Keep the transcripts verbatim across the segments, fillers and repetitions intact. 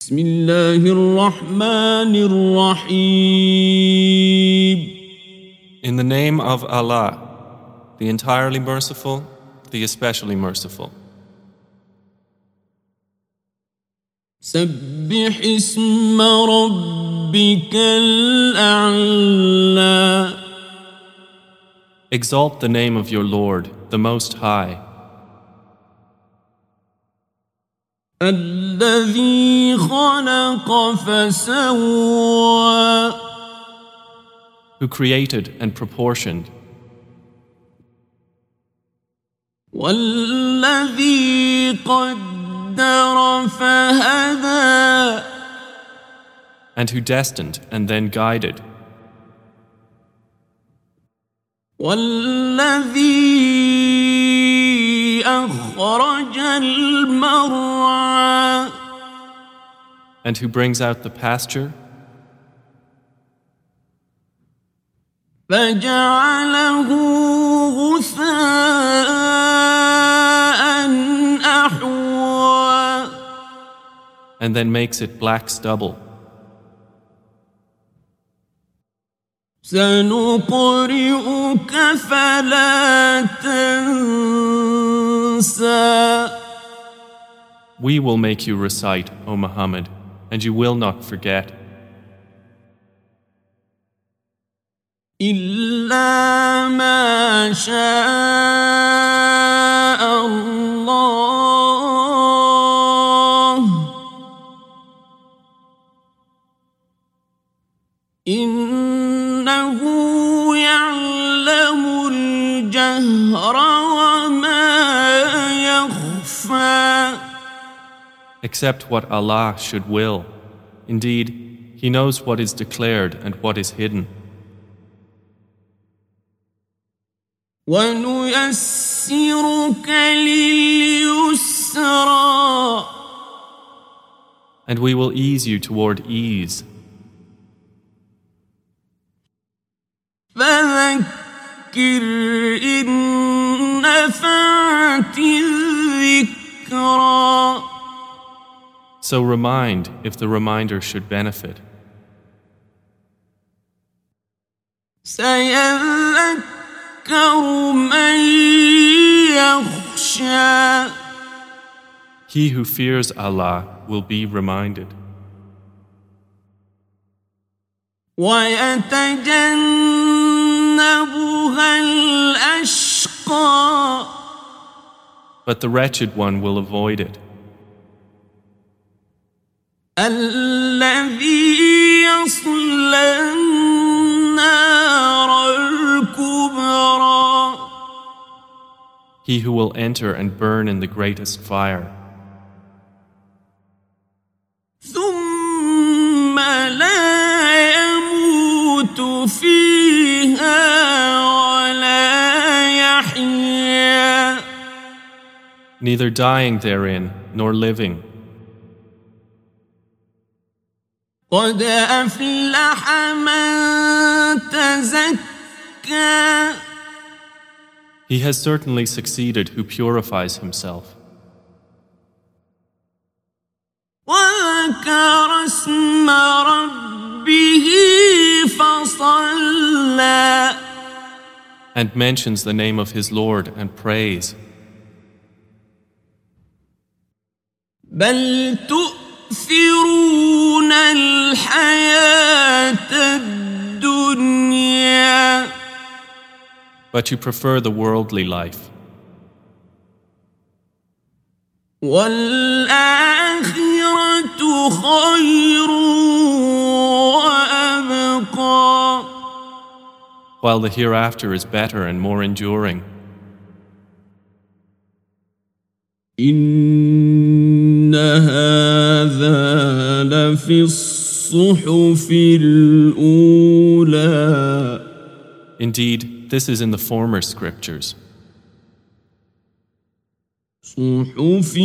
بسم الله الرحمن الرحيم. In the name of Allah, the entirely merciful, the especially merciful. سبح اسم ربك الأعلى. Exalt the name of your Lord, the Most High, الذي خلق فسوى. who created and proportioned, والذي قدر فهدى. and who destined and then guided, والذي أخرج المرعى. and who brings out the pasture, فجعله غثاء أحوى. and then makes it black stubble. سنقرئك فلا تنسى. We will make you recite, O Muhammad, and you will not forget, إلا ما شاء الله. إنه يعلم الجهر وما يخفى. except what Allah should will. Indeed, He knows what is declared and what is hidden. وَنُيَسِّرُكَ لِلْيُسْرَى. And we will ease you toward ease. فَذَكِّرْ إِن نَّفَعَتِ الذِّكْرَى. So remind if the reminder should benefit. سَيَذَّكَّرُ مَن يَخْشَىٰ. He who fears Allah will be reminded. وَيَتَجَنَّبُهَا الْأَشْقَى. But the wretched one will avoid it. الَّذِي يَصْلَى النَّارَ الْكُبْرَى. He who will enter and burn in the greatest fire. ثُمَّ لَا يَمُوتُ فِيهَا وَلَا يَحْيَىٰ. Neither dying therein nor living. قَدْ أَفْلَحَ مَن تَزَكَّىٰ. He has certainly succeeded who purifies himself. وَذَكَرَ اسْمَ رَبِّهِ فَصَلَّىٰ. And mentions the name of his Lord and prays. بَلْ تُؤْثِرُونَ الْحَيَاةَ الدُّنْيَا. But you prefer the worldly life. وَالْآخِرَةُ خَيْرٌ وَأَبْقَىٰ. While the hereafter is better and more enduring. إِنَّ هَٰذَا لَفِي الصُّحُفِ الْأُولَىٰ. Indeed, this is in the former scriptures. صُحُفِ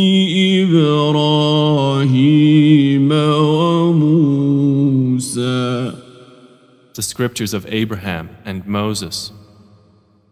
إِبْرَاهِيمَ وَمُوسَىٰ. The scriptures of Abraham and Moses.